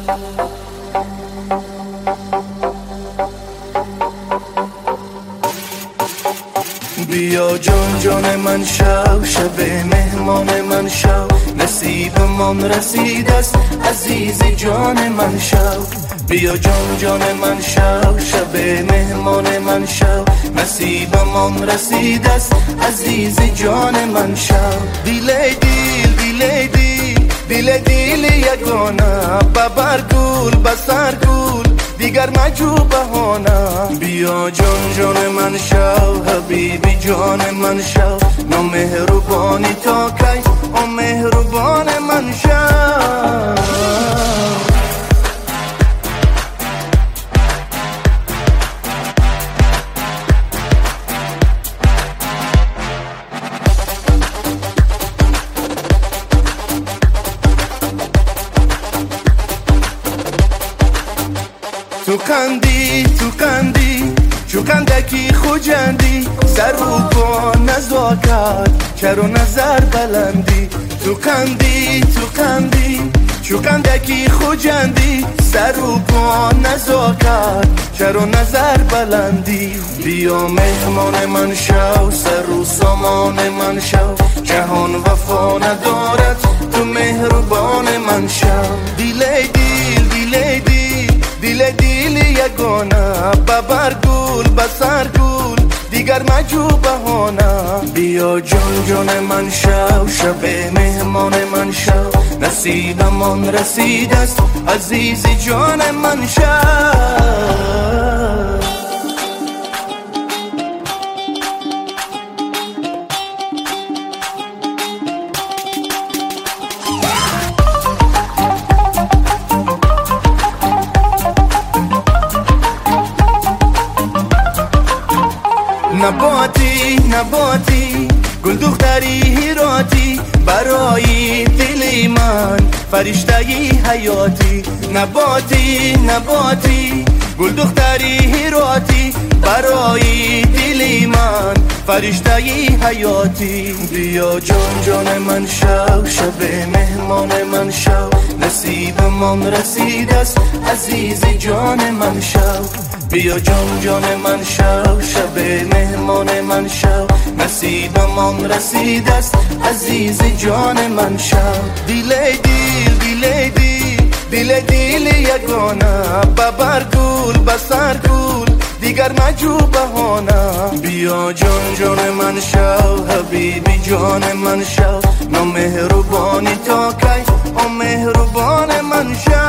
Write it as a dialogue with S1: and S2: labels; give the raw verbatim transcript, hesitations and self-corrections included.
S1: بیا جان جان من شو، شب مهمان من شو، نصیب من رسید است عزیز جان من شو. بیا جان جان من شو، شب مهمان من شو، نصیب من رسید است عزیز جان من شو. دیل دیل دیل دیل دیل دیل یگانه، ببر گول بسر گول دیگر مجو بهانه. بیا جان جان من شو، حبیبی جان من شو، نامهربانی تا کی آن مهربان من شو. تو کندی تو کندی چو کندکی خوجندی، سر و پا نزاکت چر و نظر بلندی. تو کندی تو کندی چو کندکی خوجندی، سر و پا نزاکت چر و نظر بلندی. بیا مهمان من شو، سر و سامان من شو، جهان وفا ندارد تو مهربان من شو. دیل دیل دیل دیل دیل دیل یگانه، ببر گول بسر گول دیگر مجو بهانه. بیا جان جان من شو، شب مهمان من شو، نصیب من رسید است عزیز جان من شو. نباتی نباتی گل دختری هیراتی، برای دل من فرشتهی حیاتی. نباتی نباتی گل دختری هیراتی، برای دل من فرشتهی حیاتی. بیا جان جان من شو، شب مهمان من شو، نصیب من رسید است عزیز جان من شو. بیا جان جان من شو، شب مهمان من شو، نصیب من رسید است عزیز جان من شو. دیل دیل دیل دیل دیل دیل یگانه، ببر گول بسر گول دیگر مجو بهانه. بیا جان جان من شو، حبیبی جان من شو، نامهربانی تا کی آن مهربان من شو.